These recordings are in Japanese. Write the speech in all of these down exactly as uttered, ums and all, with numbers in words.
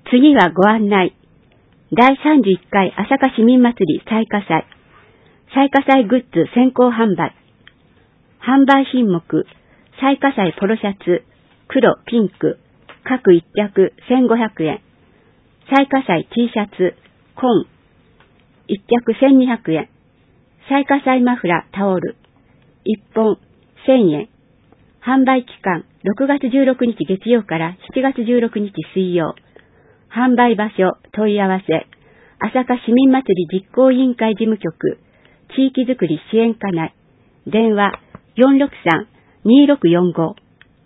次はご案内。だいさんじゅういっかい朝霞市民祭り彩花祭。彩花祭グッズ先行販売。販売品目、彩花祭ポロシャツ、黒、ピンク、各いっ着せんごひゃくえん。彩花祭 T シャツ、紺、いっ着せんにひゃくえん。彩花祭マフラータオル、いっぽんせんえん。販売期間、ろくがつじゅうろくにち月曜からしちがつじゅうろくにち水曜。販売場所、問い合わせ、朝霞市民祭り実行委員会事務局、地域づくり支援課内、電話 よんろくさんにろくよんご。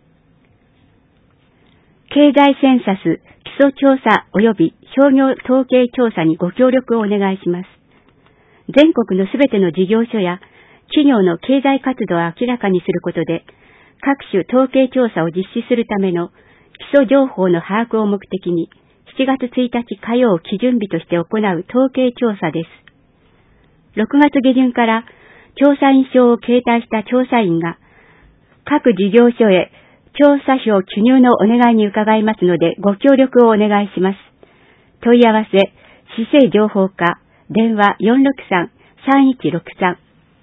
経済センサス基礎調査及び商業統計調査にご協力をお願いします。全国のすべての事業所や企業の経済活動を明らかにすることで、各種統計調査を実施するための基礎情報の把握を目的に、しちがつついたち火曜を基準日として行う統計調査です。ろくがつ下旬から調査員証を携帯した調査員が各事業所へ調査票記入のお願いに伺いますのでご協力をお願いします。問い合わせ、市政情報課、電話 よんろくさんさんいちろくさん。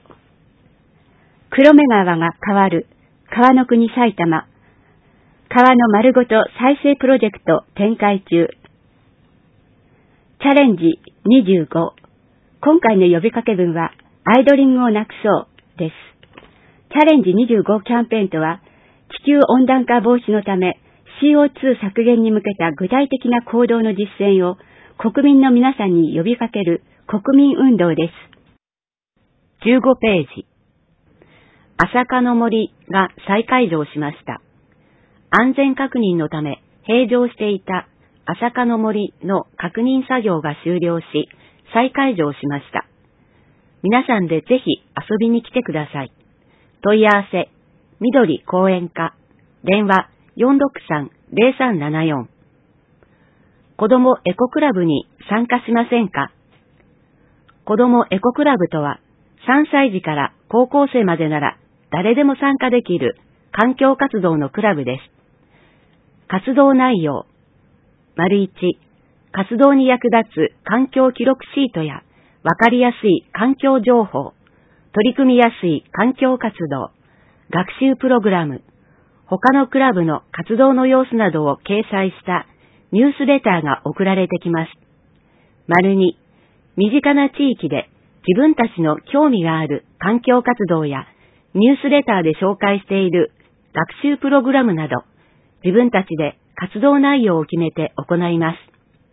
黒目川が変わる、川の国埼玉。川の丸ごと再生プロジェクト展開中。チャレンジにじゅうご。今回の呼びかけ文は、アイドリングをなくそうです。チャレンジにじゅうごキャンペーンとは、地球温暖化防止のため シーオーツー 削減に向けた具体的な行動の実践を国民の皆さんに呼びかける国民運動です。 じゅうごページ。朝霞の森が再開場しました。安全確認のため閉場していた朝霞の森の確認作業が終了し、再開場しました。皆さんでぜひ遊びに来てください。問い合わせ、緑公園課、電話 よんろくさんぜろさんななよん。子どもエコクラブに参加しませんか？子どもエコクラブとは、さんさいじから高校生までなら誰でも参加できる環境活動のクラブです。活動内容、丸いち、活動に役立つ環境記録シートやわかりやすい環境情報、取り組みやすい環境活動、学習プログラム、他のクラブの活動の様子などを掲載したニュースレターが送られてきます。丸に、身近な地域で自分たちの興味がある環境活動やニュースレターで紹介している学習プログラムなど、自分たちで活動内容を決めて行います。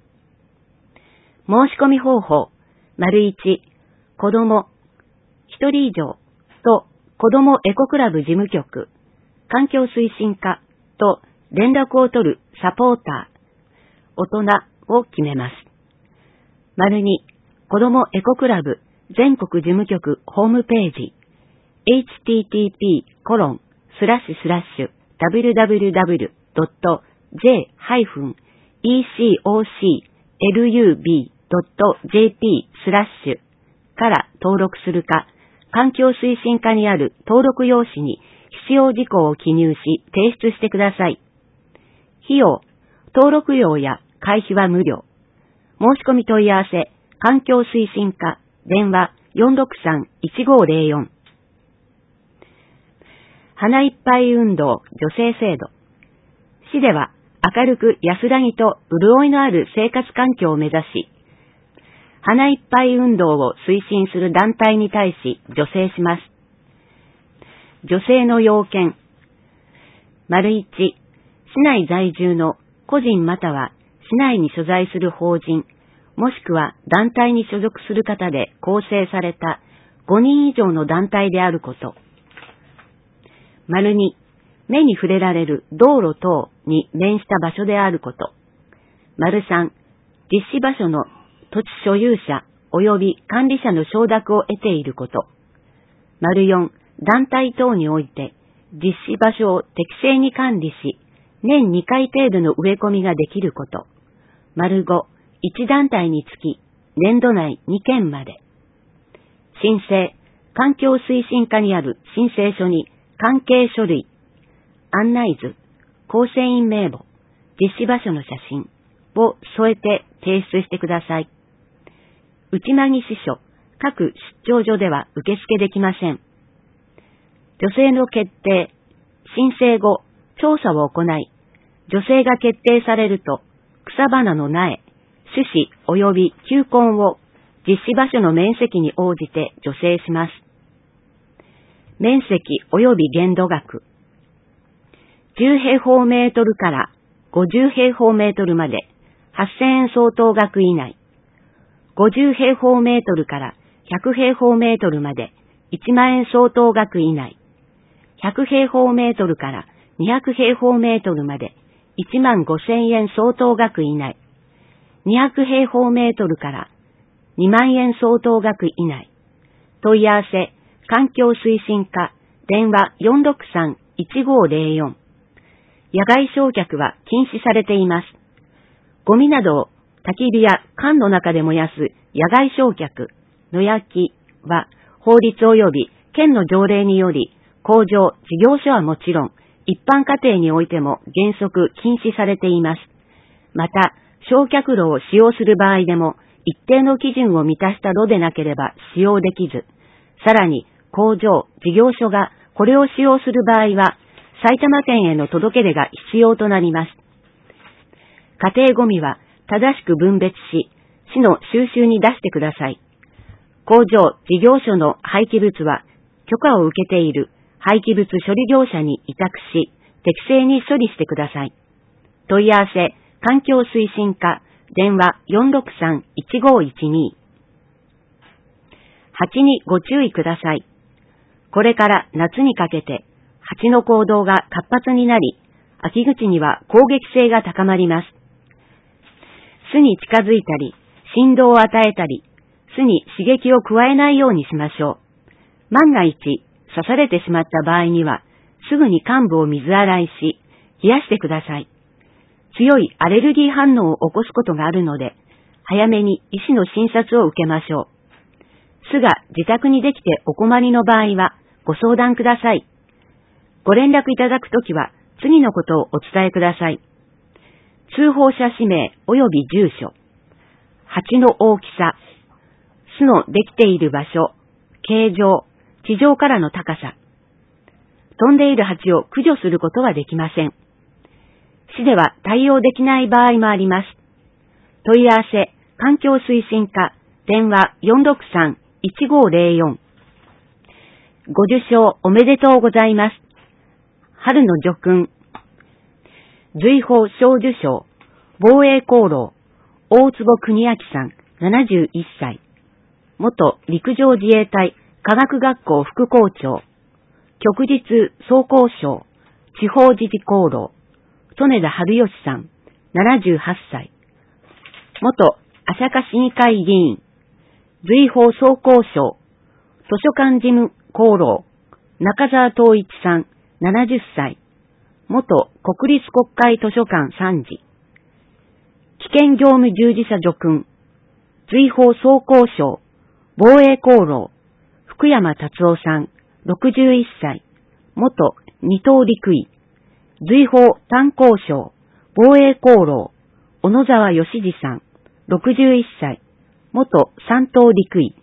申し込み方法、丸いち、子ども、ひとり以上と子どもエコクラブ事務局、環境推進課と連絡を取るサポーター、大人を決めます。丸に、子どもエコクラブ全国事務局ホームページ、エイチティーティーピーコロンスラッシュスラッシュダブリューダブリューダブリュードットジェイハイフンイーシーオーシーエルユービードットジェーピースラッシュから登録するか、環境推進課にある登録用紙に必要事項を記入し提出してください。費用、登録料や会費は無料。申し込み問い合わせ、環境推進課、電話 よんろくさんいちごぜろよん。花いっぱい運動助成制度。市では明るく安らぎと潤いのある生活環境を目指し、花いっぱい運動を推進する団体に対し助成します。助成の要件。丸いち、市内在住の個人または市内に所在する法人、もしくは団体に所属する方で構成されたごにん以上の団体であること。丸に、目に触れられる道路等に面した場所であること。丸さん、実施場所の土地所有者及び管理者の承諾を得ていること。丸よん、団体等において実施場所を適正に管理し、年にかい程度の植え込みができること。丸ご、いち団体につき年度内にけんまで。申請、環境推進課にある申請書に関係書類、案内図、構成員名簿、実施場所の写真、 を添えて提出してください。内間木支所、各出張所では受付できません。女性の決定、申請後、調査を行い、女性が決定されると、草花の苗、種子及び球根を実施場所の面積に応じて助成します。面積及び限度額。じゅう平方メートルからごじゅう平方メートルまではっせんえん相当額以内。ごじゅう平方メートルからひゃく平方メートルまでいちまんえん相当額以内。ひゃく平方メートルからにひゃく平方メートルまでいちまんごせんえん相当額以内。にひゃく平方メートルからにまんえん相当額以内。問い合わせ、環境推進課、電話 よんろくさん いちごゼロよん。野外焼却は禁止されています。ゴミなどを焚き火や缶の中で燃やす野外焼却、野焼きは法律及び県の条例により工場、事業所はもちろん一般家庭においても原則禁止されています。また、焼却炉を使用する場合でも一定の基準を満たした炉でなければ使用できず、さらに工場、事業所がこれを使用する場合は埼玉県への届け出が必要となります。家庭ゴミは正しく分別し、市の収集に出してください。工場、事業所の廃棄物は許可を受けている廃棄物処理業者に委託し、適正に処理してください。問い合わせ、環境推進課、電話 よんろくさん いちごいちに。蜂にご注意ください。これから夏にかけて、蜂の行動が活発になり、秋口には攻撃性が高まります。巣に近づいたり、振動を与えたり、巣に刺激を加えないようにしましょう。万が一、刺されてしまった場合には、すぐに患部を水洗いし、冷やしてください。強いアレルギー反応を起こすことがあるので、早めに医師の診察を受けましょう。巣が自宅にできてお困りの場合は、ご相談ください。ご連絡いただくときは、次のことをお伝えください。通報者氏名及び住所、蜂の大きさ、巣のできている場所、形状、地上からの高さ。飛んでいる蜂を駆除することはできません。市では対応できない場合もあります。問い合わせ、環境推進課、電話 よんろくさん いちごゼロよん。ご受賞おめでとうございます。春の叙勲、随宝小受賞、防衛功労、大坪邦明さん、ななじゅういっさい。元陸上自衛隊科学学校副校長、旭日装甲賞、地方自治功労、曽根田春義さん、ななじゅうはっさい。元朝霞市議会議員、随宝装甲賞、図書館事務功労、中澤東一さん、ななじゅっさい。元国立国会図書館参事。危険業務従事者叙勲、随宝装甲賞、防衛功労、福山達夫さん、ろくじゅういっさい。元二等陸尉。随宝炭鉱賞、防衛功労、小野沢義次さん、ろくじゅういっさい。元三等陸尉。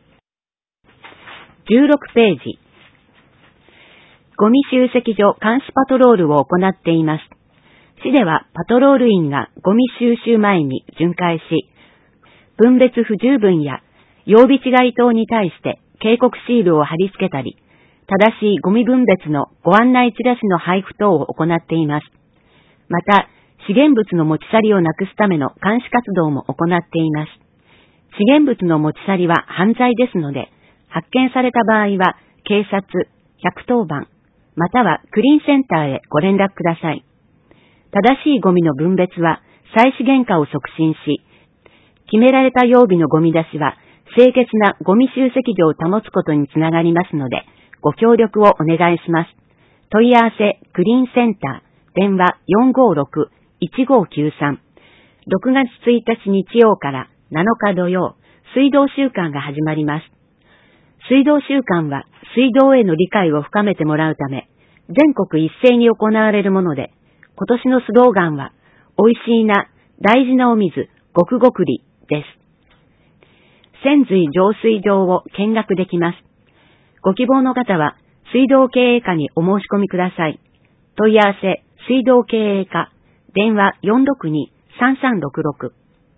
じゅうろくページ。ゴミ集積所監視パトロールを行っています。市ではパトロール員がゴミ収集前に巡回し、分別不十分や曜日違い等に対して警告シールを貼り付けたり、正しいゴミ分別のご案内チラシの配布等を行っています。また、資源物の持ち去りをなくすための監視活動も行っています。資源物の持ち去りは犯罪ですので、発見された場合は警察、ひゃくとおばん、またはクリーンセンターへご連絡ください。正しいゴミの分別は再資源化を促進し、決められた曜日のゴミ出しは清潔なゴミ集積所を保つことにつながりますので、ご協力をお願いします。問い合わせ、クリーンセンター、電話 よんごろく いちごきゅうさん。ろくがつついたち日曜からなのか土曜、水道週間が始まります。水道週間は水道への理解を深めてもらうため、全国一斉に行われるもので、今年のスローガンは、おいしいな、 大事なお水、ごくごくりです。泉水浄水場を見学できます。ご希望の方は、水道経営課にお申し込みください。問い合わせ、水道経営課、電話 よんろくに さんさんろくろく。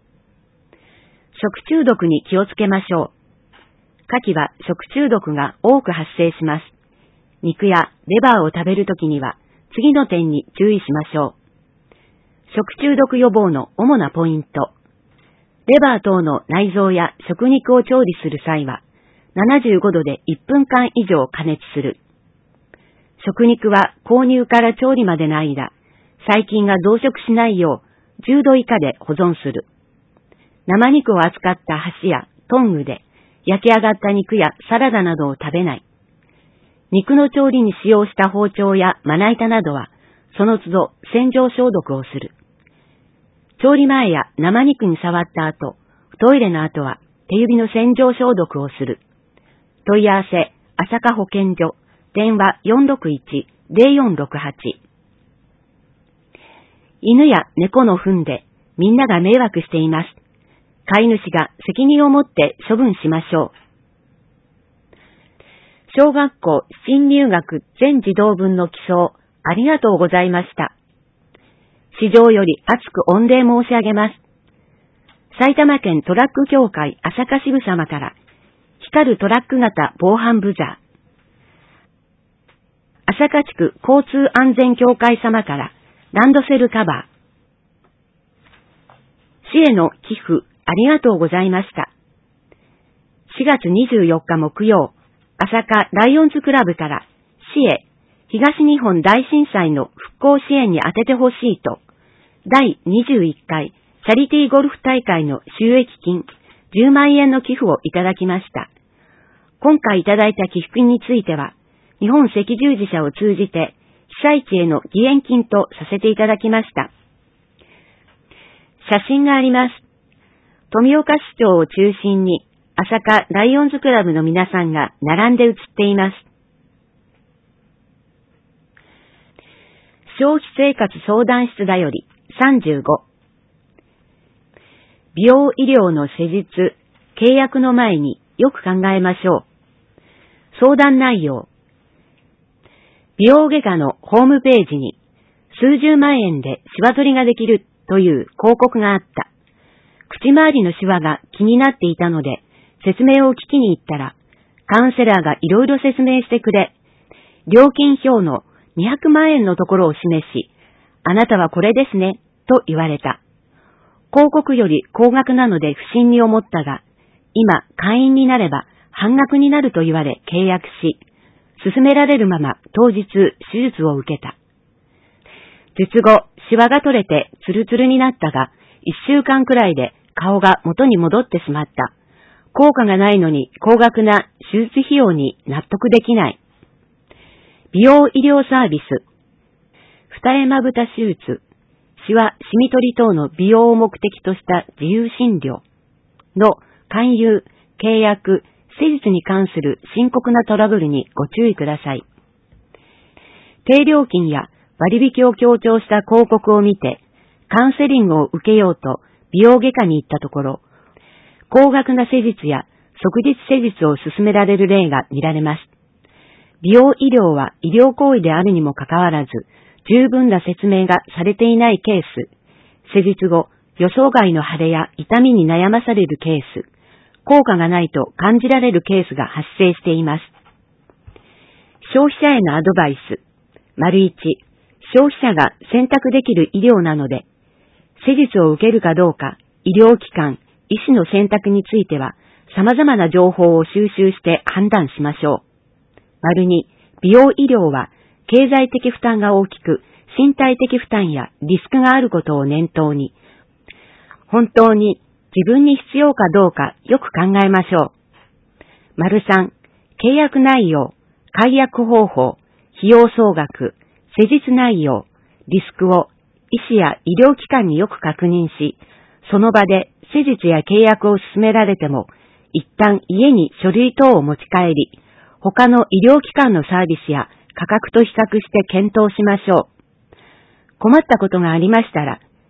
食中毒に気をつけましょう。夏季は食中毒が多く発生します。肉やレバーを食べるときには、次の点に注意しましょう。食中毒予防の主なポイント。レバー等の内臓や食肉を調理する際は、ななじゅうごどでいっぷんかん以上加熱する。食肉は購入から調理までの間、細菌が増殖しないようじゅうど以下で保存する。生肉を扱った箸やトングで焼き上がった肉やサラダなどを食べない。肉の調理に使用した包丁やまな板などは、その都度洗浄消毒をする。調理前や生肉に触った後、トイレの後は手指の洗浄消毒をする。問い合わせ、朝霞保健所、電話 よんろくいち ゼロよんろくはち。犬や猫の糞でみんなが迷惑しています。飼い主が責任を持って処分しましょう。小学校新入学全児童文の起草、ありがとうございました。市場より厚く御礼申し上げます。埼玉県トラック協会朝霞支部様から、光るトラック型防犯ブザー。朝霞地区交通安全協会様から、ランドセルカバー。市への寄付、ありがとうございました。しがつにじゅうよっか木曜、朝霞ライオンズクラブから市へ東日本大震災の復興支援に充ててほしいと、だいにじゅういっかいチャリティーゴルフ大会の収益金じゅうまんえんの寄付をいただきました。今回いただいた寄付金については、日本赤十字社を通じて被災地への義援金とさせていただきました。写真があります。富岡市長を中心に朝霞ライオンズクラブの皆さんが並んで写っています。消費生活相談室だよりさんじゅうご。美容医療の施術、契約の前によく考えましょう。相談内容。美容外科のホームページに数十万円でシワ取りができるという広告があった。口周りのシワが気になっていたので説明を聞きに行ったら、カウンセラーがいろいろ説明してくれ、料金表のにひゃくまんえんのところを示し、あなたはこれですね、と言われた。広告より高額なので不審に思ったが、今会員になれば半額になると言われ契約し、勧められるまま当日手術を受けた。術後、シワが取れてツルツルになったが、いっしゅうかんくらいで顔が元に戻ってしまった。効果がないのに高額な手術費用に納得できない。美容医療サービス。二重まぶた手術、シワ、シミ取り等の美容を目的とした自由診療の勧誘、契約、施術に関する深刻なトラブルにご注意ください。低料金や割引を強調した広告を見て、カウンセリングを受けようと美容外科に行ったところ、高額な施術や即日施術を勧められる例が見られます。美容医療は医療行為であるにもかかわらず、十分な説明がされていないケース、施術後、予想外の腫れや痛みに悩まされるケース、効果がないと感じられるケースが発生しています。消費者へのアドバイス。丸一、消費者が選択できる医療なので、施術を受けるかどうか、医療機関、医師の選択については、様々な情報を収集して判断しましょう。丸二、美容医療は経済的負担が大きく、身体的負担やリスクがあることを念頭に、本当に自分に必要かどうかよく考えましょう。丸三、契約内容、解約方法、費用総額、施術内容、リスクを医師や医療機関によく確認し、その場で施術や契約を勧められても、一旦家に書類等を持ち帰り、他の医療機関のサービスや価格と比較して検討しましょう。困ったことがありましたら、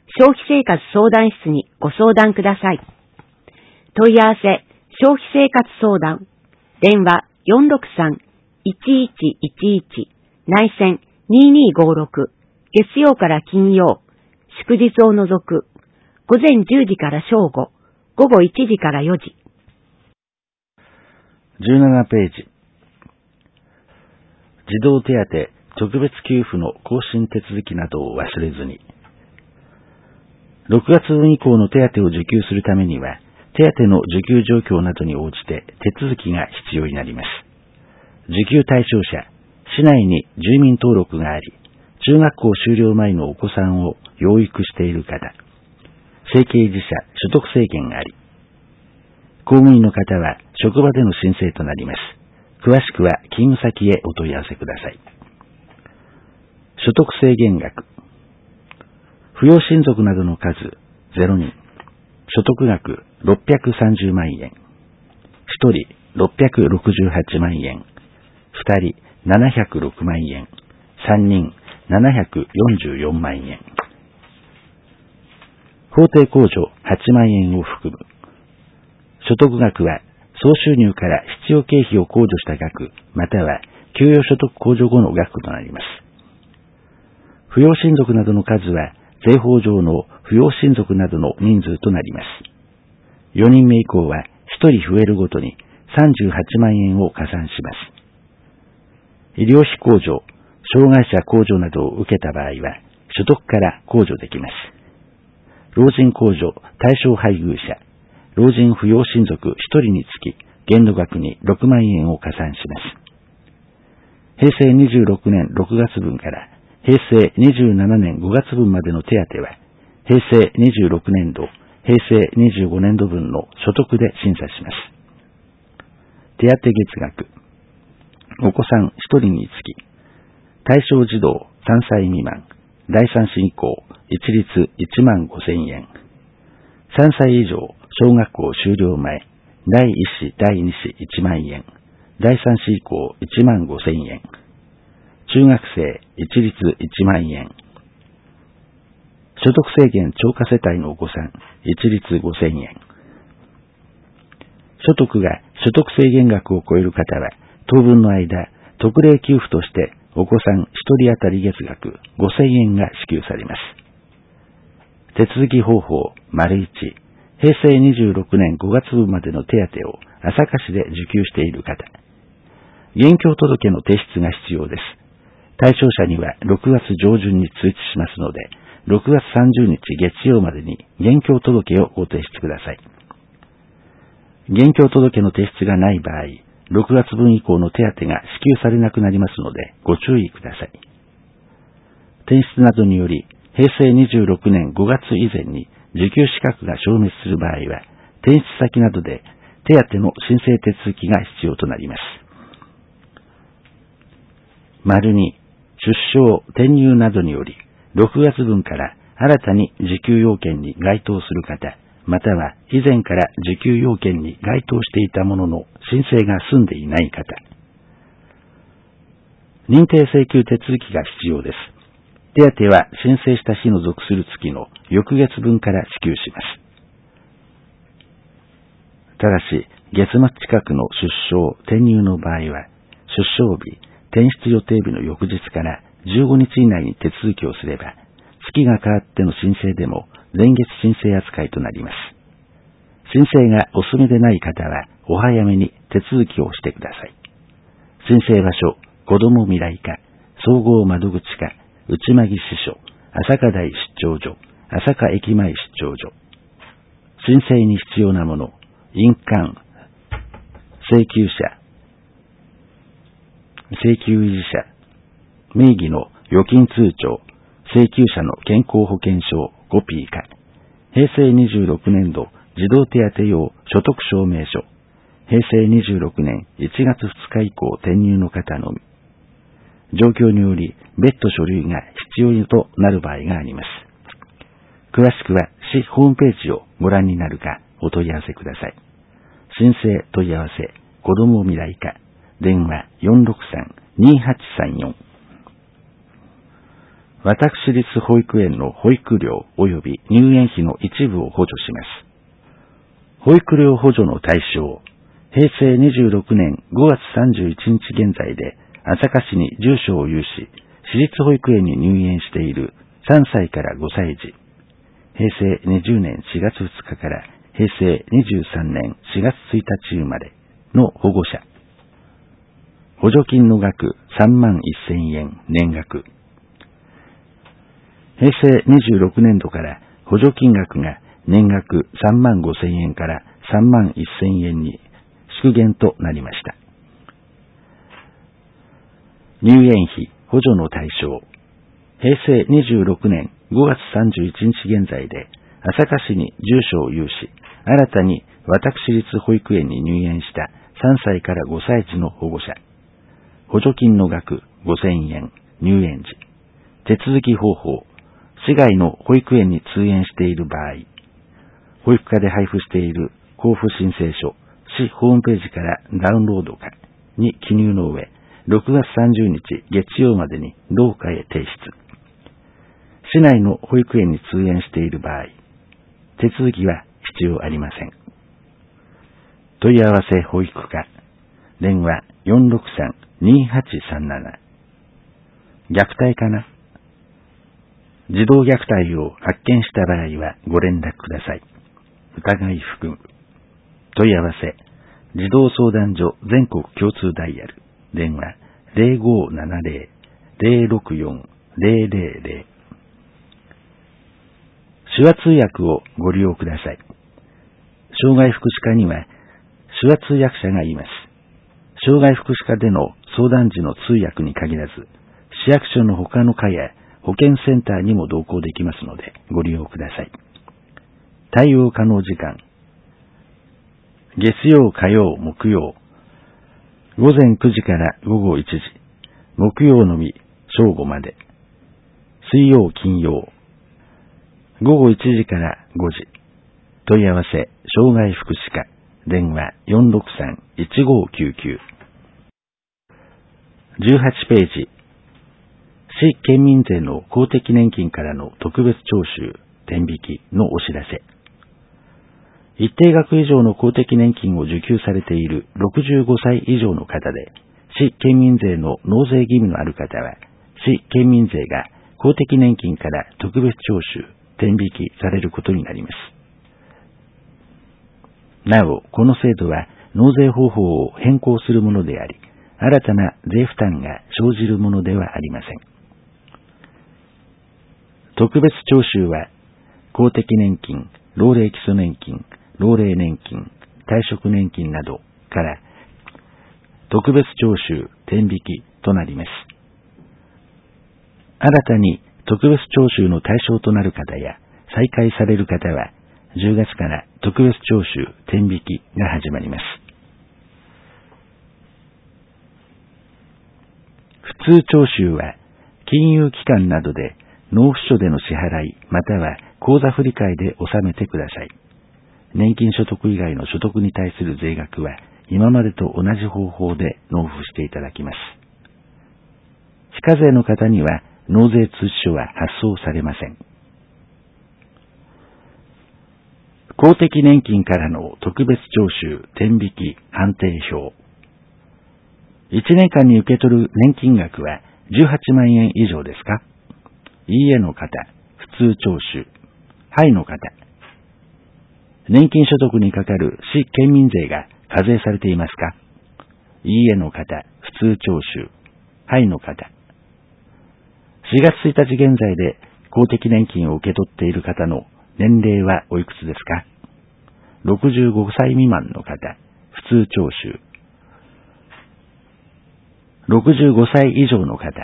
消費生活相談室にご相談ください。問い合わせ、消費生活相談。電話 よんろくさん いちいちいちいち 内線にーにーごーろく。月曜から金曜、祝日を除く、午前じゅうじから正午、午後いちじからよじ。 じゅうななページ。児童手当特別給付の更新手続きなどを忘れずに。ろくがつぶん以降の手当を受給するためには、手当の受給状況などに応じて手続きが必要になります。受給対象者、市内に住民登録があり、中学校修了前のお子さんを養育している方、生計自社、所得制限があり、公務員の方は職場での申請となります。詳しくは勤務先へお問い合わせください。所得制限額。扶養親族などの数ゼロにん。所得額ろっぴゃくさんじゅうまんえん。ひとりろっぴゃくろくじゅうはちまんえん。ふたりななひゃくろくまんえん。さんにんななひゃくよんじゅうよんまんえん。法定控除はちまんえんを含む。所得額は総収入から必要経費を控除した額、または給与所得控除後の額となります。扶養親族などの数は税法上の扶養親族などの人数となります。よにんめ以降はひとり増えるごとにさんじゅうはちまんえんを加算します。医療費控除、障害者控除などを受けた場合は所得から控除できます。老人控除対象配偶者、老人扶養親族ひとりにつき限度額にろくまんえんを加算します。へいせいにじゅうろくねんろくがつぶんからへいせいにじゅうななねんごがつぶんまでの手当は、へいせいにじゅうろくねんど、へいせいにじゅうごねんどぶんの所得で審査します。手当月額。お子さんひとりにつき、対象児童さんさい未満、だいさん子以降、一律いちまんごせんえん。さんさい以上、小学校修了前、だいいち子、だいに子いちまんえん、だいさん子以降いちまんごせんえん。中学生一律いちまんえん。所得制限超過世帯のお子さん一律ごせんえん。所得が所得制限額を超える方は当分の間特例給付としてお子さんひとり当たり月額ごせんえんが支給されます。手続き方法 いち、へいせいにじゅうろくねんごがつぶんまでの手当を朝霞市で受給している方、現況届の提出が必要です。対象者にはろくがつじょうじゅんに通知しますので、ろくがつさんじゅうにち月曜までに現況届をご提出ください。現況届の提出がない場合、ろくがつぶん以降の手当が支給されなくなりますので、ご注意ください。転出などにより、へいせいにじゅうろくねんごがつ以前に受給資格が消滅する場合は、転出先などで手当の申請手続きが必要となります。に、出生、転入などにより、ろくがつぶんから新たに受給要件に該当する方、または以前から受給要件に該当していたものの申請が済んでいない方。認定請求手続きが必要です。手当は申請した日の属する月の翌月分から支給します。ただし、月末近くの出生、転入の場合は、出生日、転出予定日の翌日からじゅうごにち以内に手続きをすれば、月が変わっての申請でも前月申請扱いとなります。申請がお済みでない方は、お早めに手続きをしてください。申請場所、子ども未来課、総合窓口課、内間木支所、朝霞台出張所、朝霞駅前出張所。申請に必要なもの、印鑑、請求者、請求維持者、名義の預金通帳、請求者の健康保険証コピーか、へいせいにじゅうろくねんど児童手当用所得証明書、へいせいにじゅうろくねんいちがつふつか以降転入の方のみ。状況により別途書類が必要となる場合があります。詳しくは市ホームページをご覧になるかお問い合わせください。申請問い合わせ、子ども未来課、電話 よんろくさん にーはちさんよん。 私立保育園の保育料及び入園費の一部を補助します。保育料補助の対象、へいせいにじゅうろくねんごがつさんじゅういちにち現在で朝霞市に住所を有し、私立保育園に入園しているさんさいからごさい児、へいせいにじゅうねんしがつふつかからへいせいにじゅうさんねんしがつついたち生まれの保護者。補助金の額さんまんせんえん年額。へいせいにじゅうろくねんどから補助金額が年額さんまんごせんえんからさんまんせんえんに縮減となりました。入園費補助の対象、へいせいにじゅうろくねんごがつさんじゅういちにち現在で朝霞市に住所を有し、新たに私立保育園に入園したさんさいからごさい児の保護者。補助金の額ごせんえん、入園時。手続き方法、市外の保育園に通園している場合、保育課で配布している交付申請書、市ホームページからダウンロードかに記入の上、ろくがつさんじゅうにち月曜までに同課へ提出。市内の保育園に通園している場合、手続きは必要ありません。問い合わせ保育課、電話 よんろくさんにはちさんなな。虐待かな？児童虐待を発見した場合はご連絡ください。疑い含む。問い合わせ、児童相談所全国共通ダイヤル、電話 ゼロごーななゼロ ゼロろくよん ゼロゼロゼロ。手話通訳をご利用ください。障害福祉課には手話通訳者がいます。障害福祉課での相談時の通訳に限らず、市役所の他の課や保健センターにも同行できますのでご利用ください。対応可能時間、月曜、火曜、木曜、ごぜんくじからごごいちじ、木曜のみ正午まで、水曜、金曜、ごごいちじからごじ、問い合わせ、障害福祉課、電話 よんろくさんいちごきゅうきゅう。じゅうはちページ、市県民税の公的年金からの特別徴収、天引きのお知らせ。一定額以上の公的年金を受給されているろくじゅうごさい以上の方で、市県民税の納税義務のある方は、市県民税が公的年金から特別徴収、天引きされることになります。なお、この制度は納税方法を変更するものであり、新たな税負担が生じるものではありません。特別徴収は、公的年金、老齢基礎年金、老齢年金、退職年金などから、特別徴収、天引きとなります。新たに特別徴収の対象となる方や、再開される方は、じゅうがつから特別徴収、天引きが始まります。普通徴収は、金融機関などで納付書での支払い、または口座振替で納めてください。年金所得以外の所得に対する税額は、今までと同じ方法で納付していただきます。非課税の方には、納税通知書は発送されません。公的年金からの特別徴収、天引き、判定表。いちねんかんに受け取る年金額はじゅうはちまんえん以上ですか？いいえの方、普通徴収。はいの方。年金所得にかかる市県民税が課税されていますか？いいえの方、普通徴収。はいの方。しがつついたち現在で公的年金を受け取っている方の年齢はおいくつですか？ろくじゅうごさい未満の方、普通徴収。ろくじゅうごさい以上の方。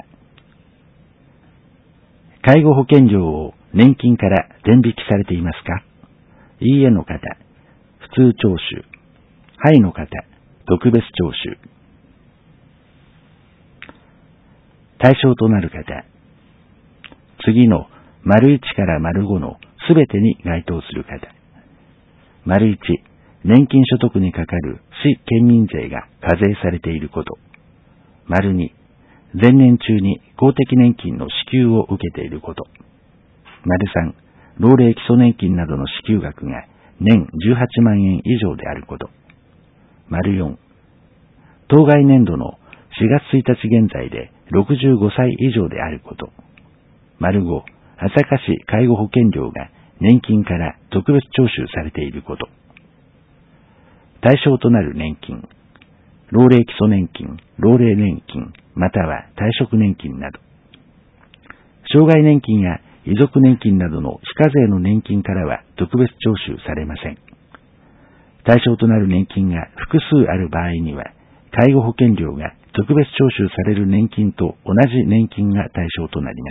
介護保険料を年金から天引きされていますか？いいえの方、普通徴収。はいの方、特別徴収。対象となる方。次の丸いちから丸ごのすべてに該当する方。丸いち、年金所得にかかる市県民税が課税されていること。丸に、 前年中に公的年金の支給を受けていること。丸さん、老齢基礎年金などの支給額が年じゅうはちまんえん以上であること。丸よん、当該年度のしがつついたち現在でろくじゅうごさい以上であること。丸ご、朝霞市介護保険料が年金から特別徴収されていること。対象となる年金、老齢基礎年金、老齢年金、または退職年金など。障害年金や遺族年金などの非課税の年金からは特別徴収されません。対象となる年金が複数ある場合には、介護保険料が特別徴収される年金と同じ年金が対象となります。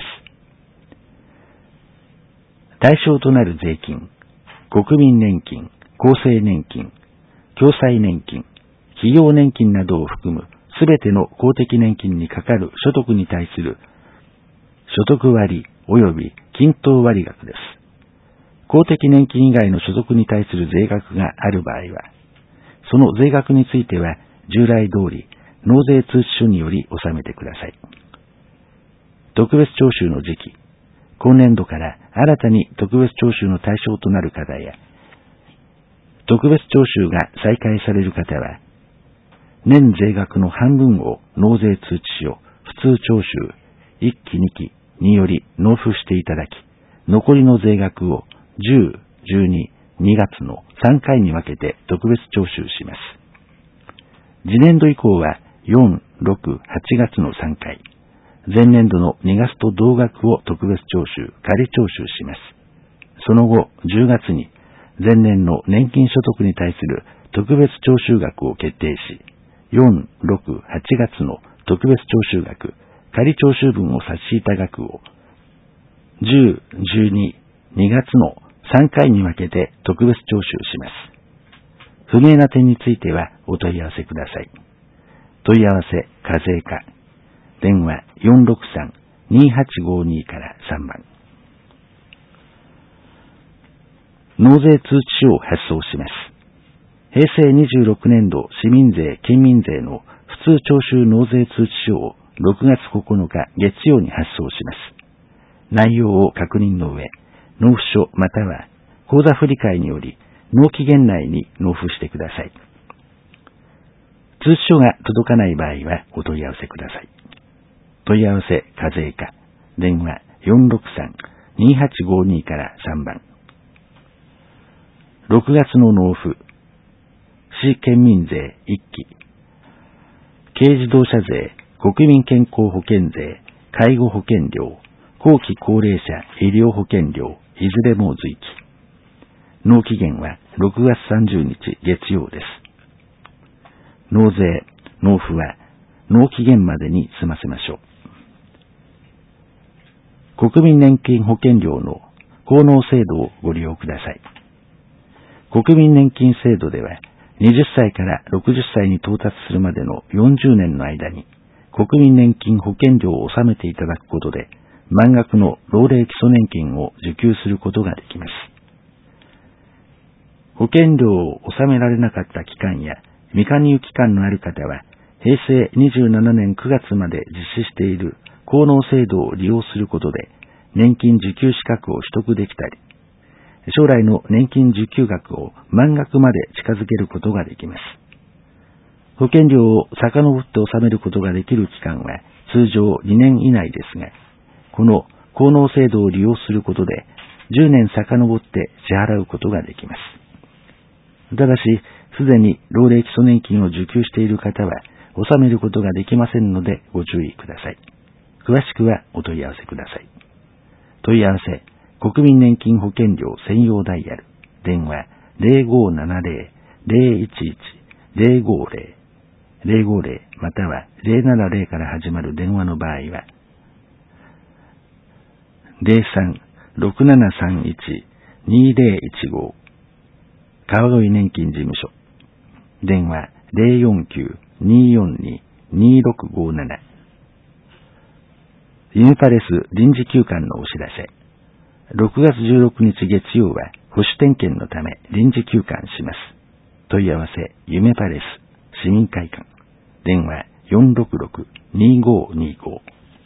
対象となる税金、国民年金、厚生年金、共済年金、企業年金などを含むすべての公的年金にかかる所得に対する所得割及び均等割額です。公的年金以外の所得に対する税額がある場合は、その税額については従来通り納税通知書により納めてください。特別徴収の時期、今年度から新たに特別徴収の対象となる方や、特別徴収が再開される方は、年税額の半分を納税通知書、普通徴収、いっきにきにより納付していただき、残りの税額をじゅう、じゅうに、にがつのさんかいに分けて特別徴収します。次年度以降はよん、ろく、はちがつのさんかい、前年度のにがつと同額を特別徴収、仮徴収します。その後、じゅうがつに前年の年金所得に対する特別徴収額を決定し、よん、ろく、はちがつの特別徴収額、仮徴収分を差し引いた額をじゅう、じゅうに、にがつのさんかいに分けて特別徴収します。不明な点についてはお問い合わせください。問い合わせ課税課、電話 よんろくさん、にはちごに からさんばん。納税通知書を発送します。平成にじゅうろくねん度市民税・県民税の普通徴収納税通知書をろくがつここのか月曜に発送します。内容を確認の上、納付書または口座振替により納期限内に納付してください。通知書が届かない場合はお問い合わせください。問い合わせ課税課、電話 よんろくさん、にはちごに からさんばん。ろくがつの納付、市県民税いっき、軽自動車税、国民健康保険税、介護保険料、後期高齢者医療保険料、いずれも随記。納期限はろくがつさんじゅうにち月曜です。納税、納付は納期限までに済ませましょう。国民年金保険料の高納制度をご利用ください。国民年金制度では、はたちからろくじゅっさいに到達するまでのよんじゅうねんの間に、国民年金保険料を納めていただくことで、満額の老齢基礎年金を受給することができます。保険料を納められなかった期間や未加入期間のある方は、平成にじゅうななねんくがつまで実施している高納制度を利用することで、年金受給資格を取得できたり、将来の年金受給額を満額まで近づけることができます。保険料を遡って納めることができる期間は通常にねん以内ですが、この高納制度を利用することでじゅうねん遡って支払うことができます。ただし、すでに老齢基礎年金を受給している方は納めることができませんのでご注意ください。詳しくはお問い合わせください。問い合わせ国民年金保険料専用ダイヤル、電話 ゼロごななゼロ ゼロいちいち ゼロごゼロ ゼロごゼロまたはゼロななゼロから始まる電話の場合は、ゼロさん ろくななさんいち にゼロいちご川越年金事務所、電話 ゼロよんきゅう によんに にろくごなな。ユニパレス臨時休館のお知らせ。ろくがつじゅうろくにち月曜は保守点検のため臨時休館します。問い合わせ、夢パレス市民会館、電話よんろくろく にごにご。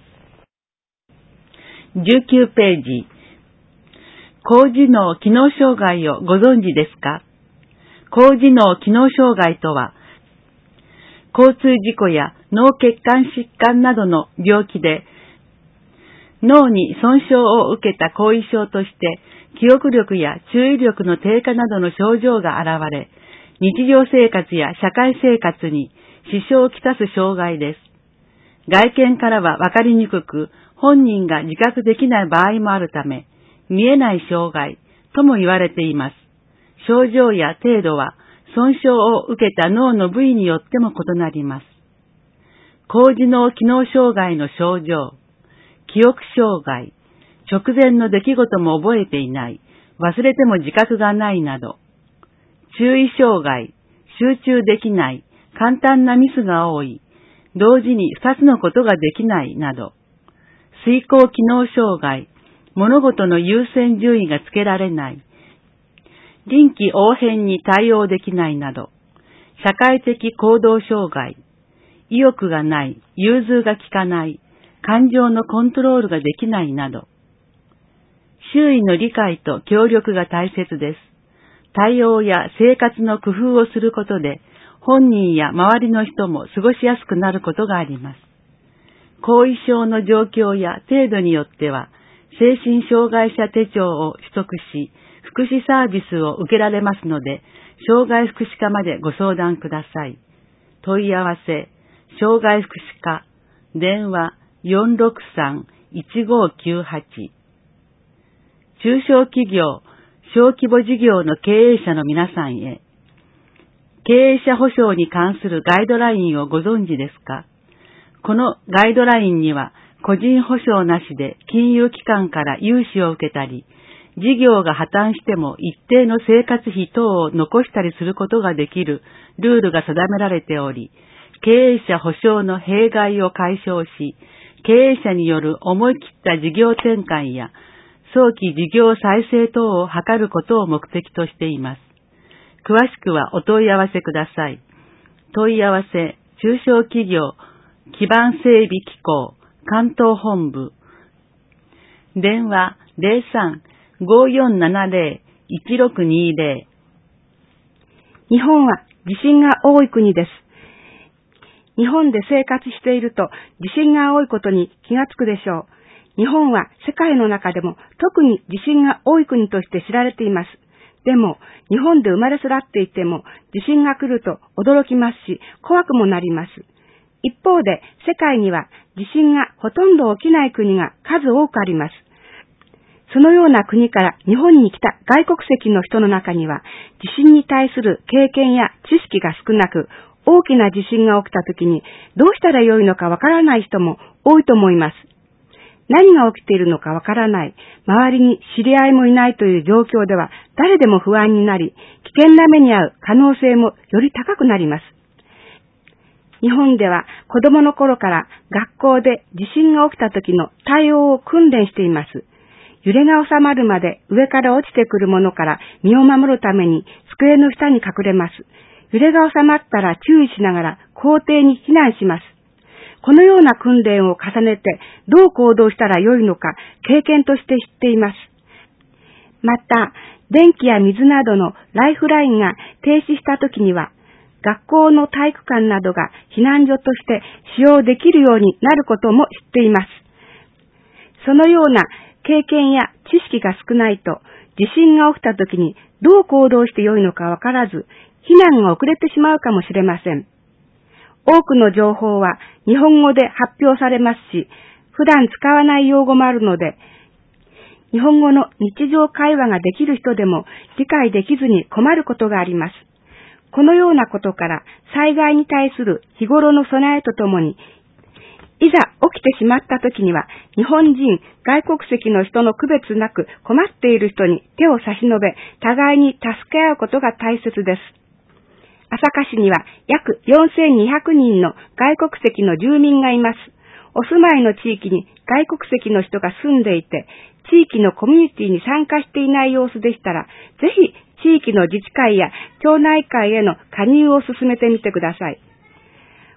じゅうきゅうページ。高次脳機能障害をご存知ですか？高次脳機能障害とは、交通事故や脳血管疾患などの病気で、脳に損傷を受けた後遺症として、記憶力や注意力の低下などの症状が現れ、日常生活や社会生活に支障をきたす障害です。外見からはわかりにくく、本人が自覚できない場合もあるため、見えない障害とも言われています。症状や程度は損傷を受けた脳の部位によっても異なります。高次脳機能障害の症状、記憶障害、直前の出来事も覚えていない、忘れても自覚がないなど、注意障害、集中できない、簡単なミスが多い、同時に二つのことができないなど、遂行機能障害、物事の優先順位がつけられない、臨機応変に対応できないなど、社会的行動障害、意欲がない、融通が利かない、感情のコントロールができないなど、周囲の理解と協力が大切です。対応や生活の工夫をすることで、本人や周りの人も過ごしやすくなることがあります。後遺症の状況や程度によっては、精神障害者手帳を取得し、福祉サービスを受けられますので、障害福祉課までご相談ください。問い合わせ、障害福祉課、電話 よんろくさん いちごきゅうはち。中小企業、小規模事業の経営者の皆さんへ、経営者保障に関するガイドラインをご存知ですか？このガイドラインには、個人保証なしで金融機関から融資を受けたり、事業が破綻しても一定の生活費等を残したりすることができるルールが定められており、経営者保証の弊害を解消し、経営者による思い切った事業転換や早期事業再生等を図ることを目的としています。詳しくはお問い合わせください。問い合わせ、中小企業基盤整備機構関東本部、電話 ゼロさん ごーよんななゼロ いちろくにゼロ。 日本は地震が多い国です。日本で生活していると地震が多いことに気がつくでしょう。日本は世界の中でも特に地震が多い国として知られています。でも、日本で生まれ育っていても地震が来ると驚きますし、怖くもなります。一方で、世界には地震がほとんど起きない国が数多くあります。そのような国から日本に来た外国籍の人の中には、地震に対する経験や知識が少なく、大きな地震が起きたときにどうしたらよいのかわからない人も多いと思います。何が起きているのかわからない、周りに知り合いもいないという状況では誰でも不安になり、危険な目に遭う可能性もより高くなります。日本では子供の頃から学校で地震が起きた時の対応を訓練しています。揺れが収まるまで上から落ちてくるものから身を守るために机の下に隠れます。揺れが収まったら注意しながら校庭に避難します。このような訓練を重ねてどう行動したらよいのか経験として知っています。また、電気や水などのライフラインが停止した時には、学校の体育館などが避難所として使用できるようになることも知っています。そのような経験や知識が少ないと、地震が起きた時にどう行動してよいのかわからず、避難が遅れてしまうかもしれません。多くの情報は日本語で発表されますし、普段使わない用語もあるので、日本語の日常会話ができる人でも理解できずに困ることがあります。このようなことから災害に対する日頃の備えとともに、いざ起きてしまった時には日本人、外国籍の人の区別なく困っている人に手を差し伸べ、互いに助け合うことが大切です。朝霞市には約よんせんにひゃくにんの外国籍の住民がいます。お住まいの地域に外国籍の人が住んでいて、地域のコミュニティに参加していない様子でしたら、ぜひ地域の自治会や町内会への加入を進めてみてください。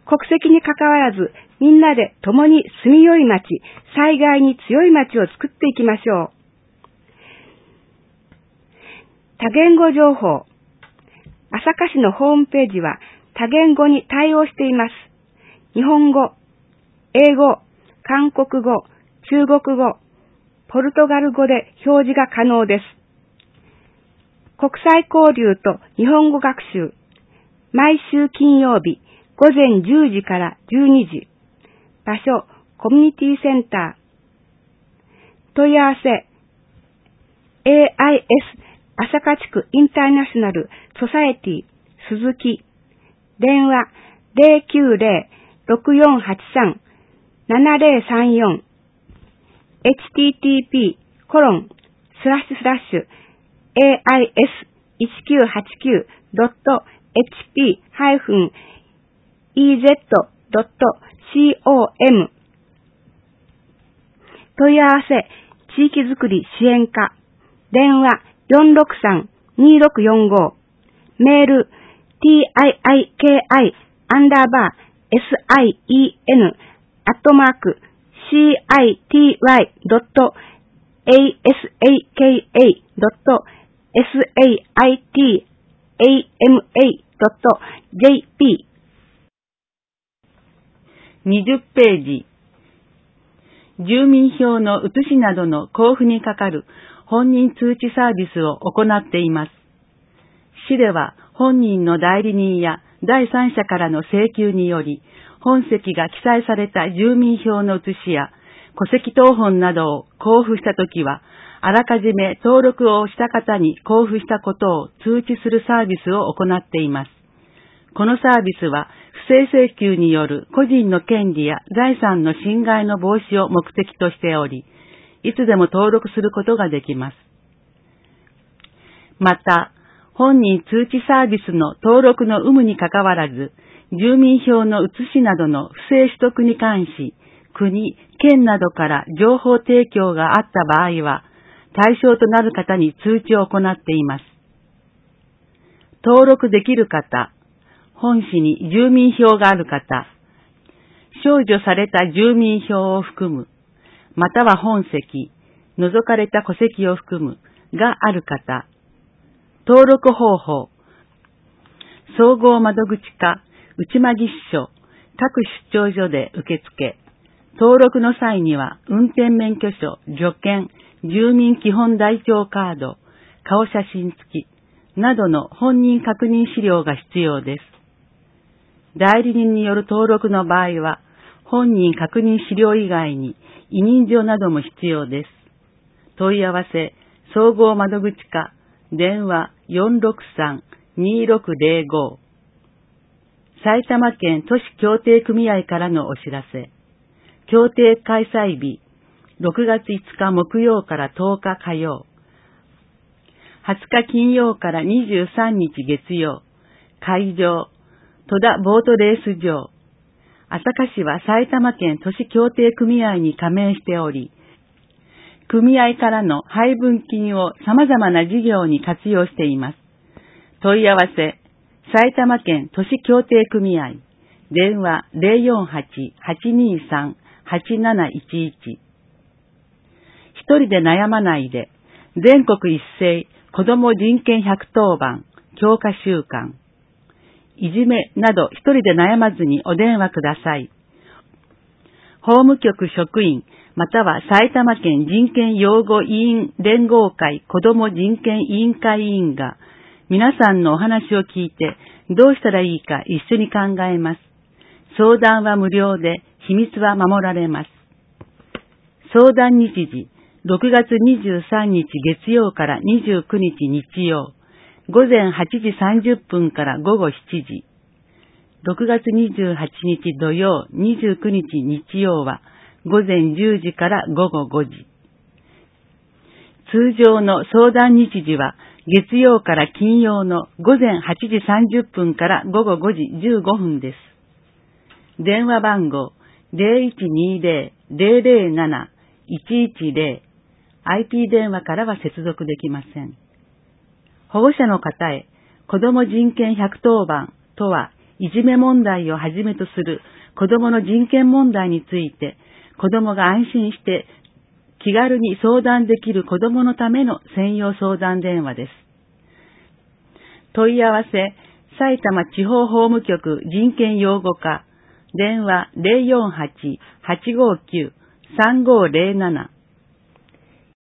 国籍に関わらず、みんなで共に住みよい町、災害に強い町を作っていきましょう。多言語情報。朝霞市のホームページは多言語に対応しています。日本語、英語、韓国語、中国語、ポルトガル語で表示が可能です。国際交流と日本語学習。毎週金曜日、ごぜんじゅうじからじゅうにじ。場所、コミュニティセンター。問い合わせ、エーアイエス 朝霞地区インターナショナルソサエティ鈴木。電話 ゼロきゅうゼロ ろくよんはちさん ななゼロさんよん。エイチティーティーピー コロンスラッシュスラッシュ エーアイエスいちきゅうはちきゅう ドット エイチピー ハイフン イーゼット ドット コム 問い合わせ地域づくり支援課電話よんろくさん にろくよんごメール ティーアイアイケーアイ アンダーバー エスアイイーエヌ アットマーク シーアイティーワイ ドット エーエスエーケーエー ドット エスエーアイティーエーエムエー ドット ジェーピー にじゅっページ。住民票の写しなどの交付にかかる本人通知サービスを行っています。市では本人の代理人や第三者からの請求により、本籍が記載された住民票の写しや戸籍謄本などを交付したときは、あらかじめ登録をした方に交付したことを通知するサービスを行っています。このサービスは不正請求による個人の権利や財産の侵害の防止を目的としており、いつでも登録することができます。また、本人通知サービスの登録の有無にかかわらず、住民票の写しなどの不正取得に関し、国、県などから情報提供があった場合は、対象となる方に通知を行っています。登録できる方、本市に住民票がある方、消除された住民票を含む、または本籍、除かれた戸籍を含むがある方、登録方法、総合窓口課、内間技師所、各出張所で受付、登録の際には運転免許証、助券、住民基本台帳カード、顔写真付きなどの本人確認資料が必要です。代理人による登録の場合は、本人確認資料以外に委任状なども必要です。問い合わせ、総合窓口課、電話 よんろくさん にろくゼロご。埼玉県都市協定組合からのお知らせ。協定開催日、ろくがついつか木曜からとおか火曜。はつか金曜からにじゅうさんにち月曜。会場、戸田ボートレース場。朝霞市は埼玉県都市協定組合に加盟しており、組合からの配分金を様々な事業に活用しています。問い合わせ、埼玉県都市協定組合、電話 ゼロよんはち はちにさん はちなないちいち。一人で悩まないで、全国一斉子ども人権百当番強化週間。いじめなど一人で悩まずにお電話ください。法務局職員または埼玉県人権擁護委員連合会子ども人権委員会委員が皆さんのお話を聞いてどうしたらいいか一緒に考えます。相談は無料で秘密は守られます。相談日時ろくがつにじゅうさんにち月曜からにじゅうくにち日曜。ごぜんはちじさんじゅっぷんからごごしちじ。ろくがつにじゅうはちにち土曜、にじゅうくにち日曜はごぜんじゅうじからごごごじ。通常の相談日時は月曜から金曜のごぜんはちじさんじゅっぷんからごごごじじゅうごふんです。電話番号 ゼロいちにゼロ ゼロゼロなな いちいちゼロ。アイピー 電話からは接続できません。保護者の方へ、子ども人権百当番とは、 いじめ問題をはじめとする子供の人権問題について、子供が安心して気軽に相談できる子供のための専用相談電話です。問い合わせ、埼玉地方法務局人権擁護課、電話 ゼロよんはち はちごきゅう さんごゼロなな